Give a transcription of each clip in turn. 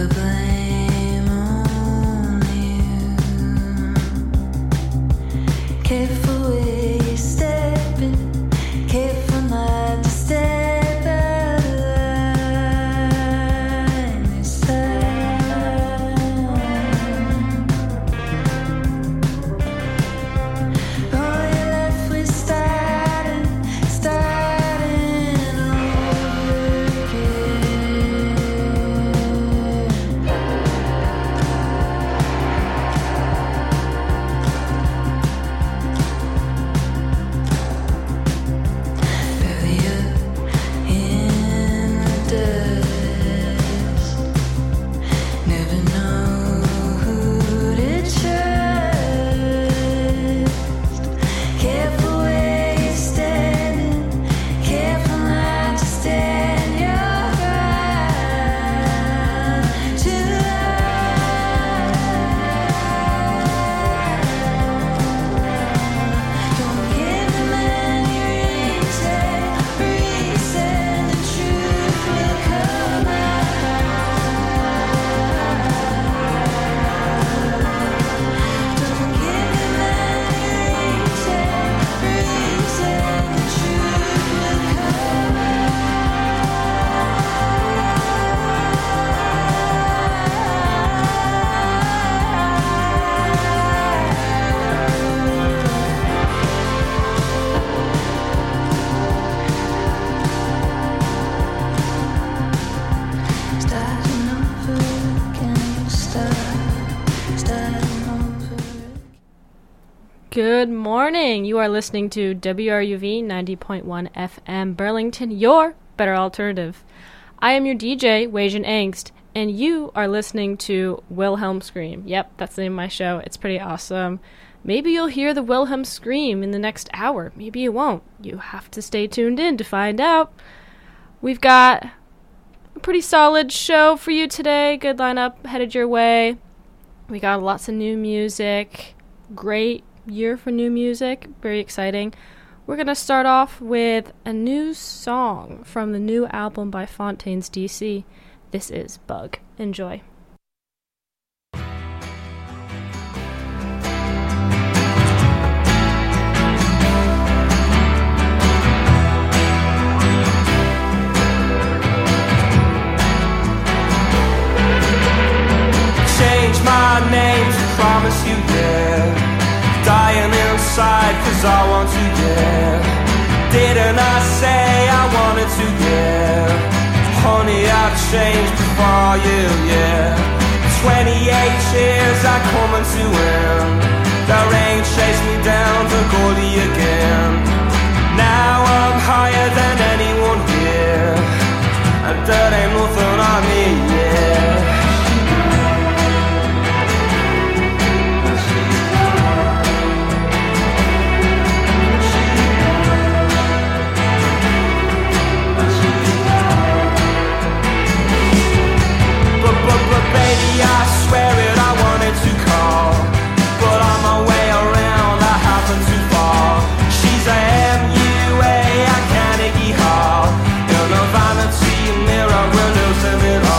Good morning. You are listening to WRUV 90.1 FM Burlington, your better alternative. I am your DJ, Wasian Angst, and you are listening to Wilhelm Scream. Yep, that's the name of my show. It's pretty awesome. Maybe you'll hear the Wilhelm Scream in the next hour. Maybe you won't. You have to stay tuned in to find out. We've got a pretty solid show for you today. Good lineup headed your way. We got lots of new music. Great year for new music. Very exciting. We're going to start off with a new song from the new album by Fontaines DC. This is Bug. Enjoy. Change my name to promise you, yeah. Dying inside cause I want to, yeah. Didn't I say I wanted to, yeah. Honey, I've changed before you, yeah. 28 years I coming to end. The rain chased me down to Goldie again. Now I'm higher than anyone here, and that ain't nothing on me, yeah. Baby, I swear it, I wanted to call, but on my way around I happened to fall. She's a MUA, a Carnegie Hall. In a vanity mirror, we're losing it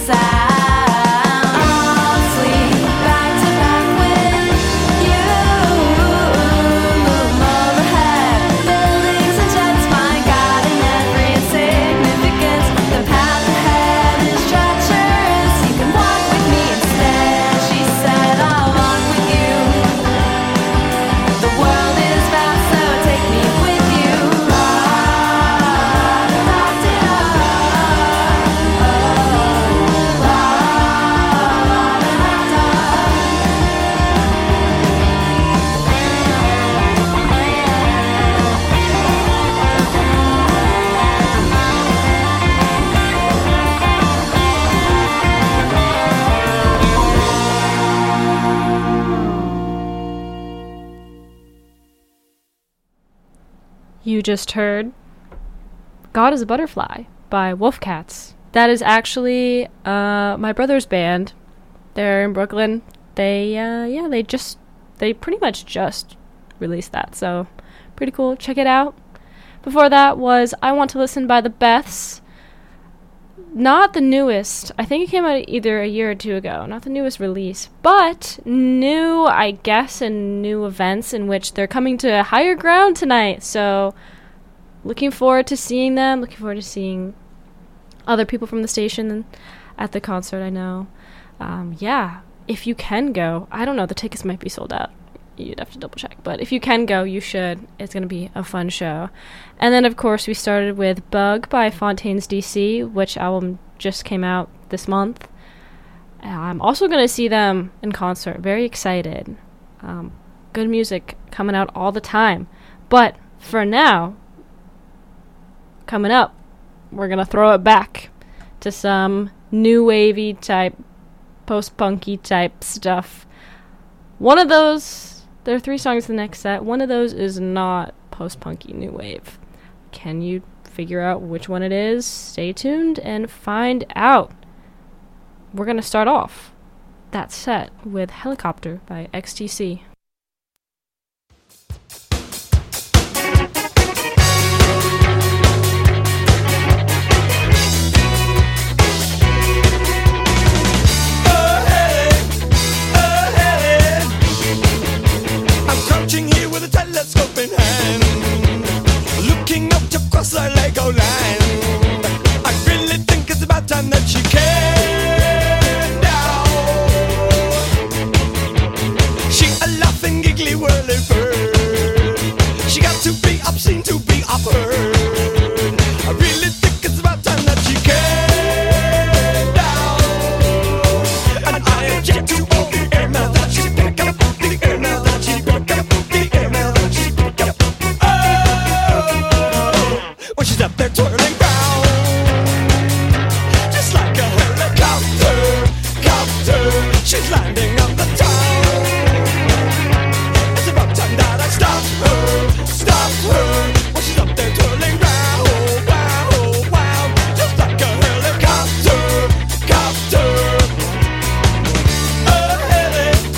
You just heard God is a Butterfly by Wolfcats. That is actually my brother's band. They're in Brooklyn. They pretty much just released that, so pretty cool. Check it out. Before that was I Want to Listen by the Beths. Not the newest. I think it came out either a year or two ago. Not the newest release, but new, I guess, and new events in which they're coming to Higher Ground tonight. So looking forward to seeing them. Looking forward to seeing other people from the station at the concert, I know. Yeah, if you can go. I don't know, the tickets might be sold out. You'd have to double check. But if you can go, you should. It's going to be a fun show. And then, of course, we started with Bug by Fontaines DC, which album just came out this month. I'm also going to see them in concert. Very excited. Good music coming out all the time. But for now, coming up, we're going to throw it back to some new wavy type, post-punky type stuff. One of those... There are 3 songs in the next set. One of those is not post-punky new wave. Can you figure out which one it is? Stay tuned and find out. We're going to start off that set with Helicopter by XTC. Here with a telescope in hand, looking up to cross our Lego land. I really think it's about time that she came down. She a laughing, giggly, whirly bird. She got to be obscene to be upheard. I really think it's about time that she came down. And I object to all the air now that she's back up, the air now that she's back up. When she's up there twirling round, just like a helicopter, copter, she's landing on the town. It's about time that I stop her, when she's up there twirling round, wow, wow, just like a helicopter, copter.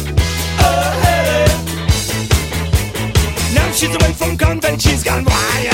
Now she's away from convent, she's gone wild.